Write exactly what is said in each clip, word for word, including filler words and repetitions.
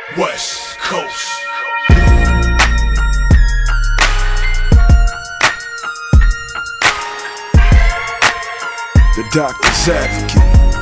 West Coast. The Doctor's Advocate.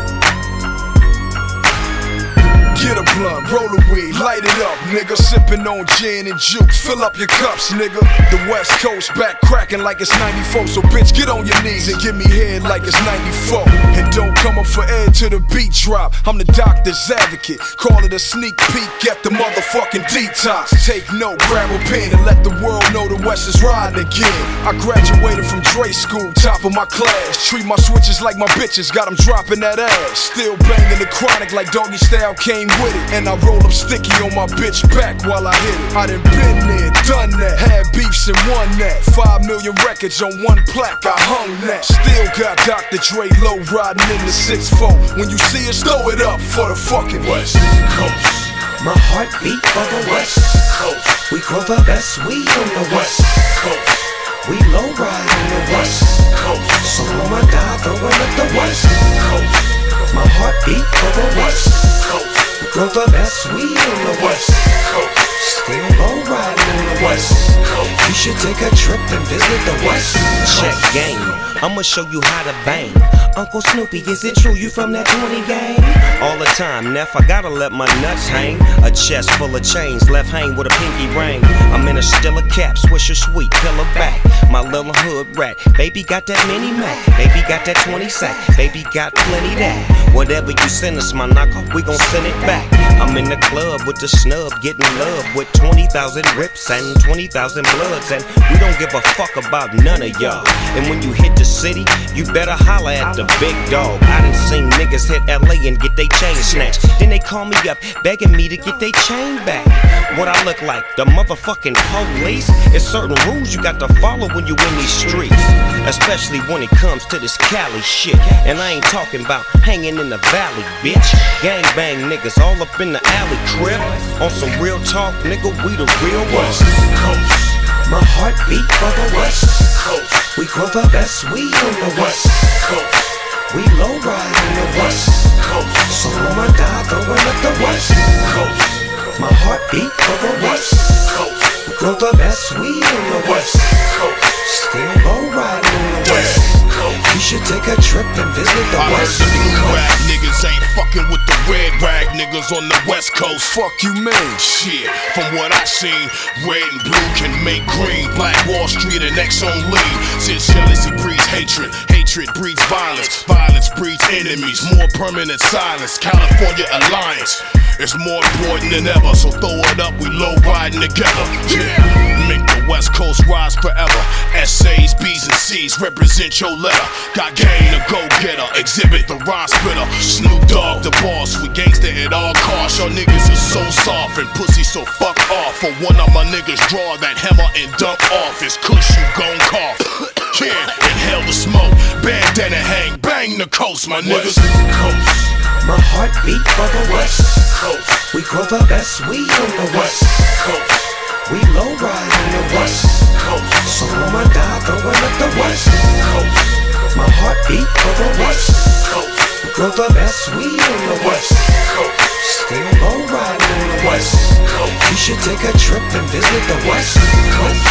Get a blunt, roll a weed, light it up, nigga. Sippin' on gin and juice, fill up your cups, nigga. The West Coast back crackin' like it's ninety-four. So bitch, get on your knees and give me head like it's ninety-four. And don't come up for air till the beat drop. I'm the Doctor's Advocate, call it a sneak peek at the motherfucking detox. Take note, grab a pen and let the world know the West is riding again. I graduated from Dre school, top of my class. Treat my switches like my bitches, got them dropping that ass. Still banging the chronic like Doggy Style came with it. And I roll up sticky on my bitch back while I hit it. I done been there, done that, had beefs and won that. Five million records on one plaque, I hung that. Still got Doctor Dre low riding in the six four. When you see us, throw it up for the fucking West Coast. My heart beat for the West Coast. We grow the best weed on the West Coast. We low ride on the West Coast. So I'ma die throwing up the West Coast. My heart beat for the West Coast. We grow the best weed on the West Coast. Still low riding on the West Coast. You should take a trip and visit the West Coast. Check game, I'ma show you how to bang. Uncle Snoopy, is it true you from that twenty gang? All the time, Neff, I gotta let my nuts hang. A chest full of chains, left hang with a pinky ring. I'm in a Stella cap, Swisher sweet, pillar back. My little hood rat, baby got that mini Mac. Baby got that twenty sack, baby got plenty that. Whatever you send us, my knocker, we gon' send it back. I'm in the club with the snub, getting love with twenty thousand rips and twenty thousand bloods. And we don't give a fuck about none of y'all. And when you hit the city, you better holler at the big dog. I done seen niggas hit L A and get they chain snatched. Then they call me up, begging me to get they chain back. What I look like, the motherfucking police? It's certain rules you got to follow when you in these streets. Especially when it comes to this Cali shit. And I ain't talking about hanging in the valley, bitch. Gang bang niggas all up in the alley crib. On some real talk, nigga, we the real West Coast. My heart beat for the West Coast. We grow the best weed on the West Coast. We low ride on the West Coast. So I'ma die throwing up the West Coast. My heart beat for the West Coast. We grow the best weed on the West Coast. Still low riding on the West Coast. You should take a trip and visit the I West heard the blue Coast. rag niggas ain't fucking with the red rag niggas on the West Coast. Fuck you mean? Shit, from what I seen, red and blue can make green. Black Wall Street and X on lead. Since jealousy breeds hatred, hatred breeds violence, violence breeds enemies. More permanent silence. California alliance is more important than ever. So throw it up, we low riding together. Yeah, make the West Coast rise forever. S As, B's and C's represent your letter. Got game to go getter, exhibit the rhyme spitter. Snoop Dogg the boss, we gangsta at all costs. Y'all niggas is so soft and pussy, so fuck off. For one of my niggas draw that hammer and dump off. It's kush you gon' cough. Yeah, inhale the smoke, bandana hang, bang the coast, my niggas. West Coast. My heart beat for the West Coast. We grow the best weed on the West Coast. We low ride on the West Coast. So I'ma die throwing up the West Coast. My heart beat for the West Coast. We grow the best weed on the West Coast. Still low riding on the West Coast. You should take a trip and visit the West Coast.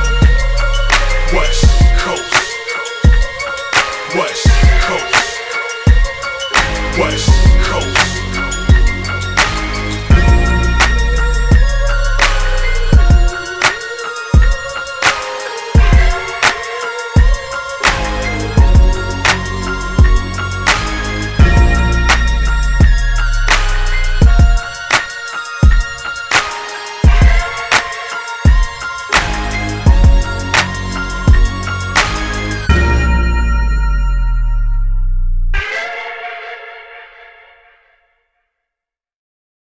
West Coast. West Coast. West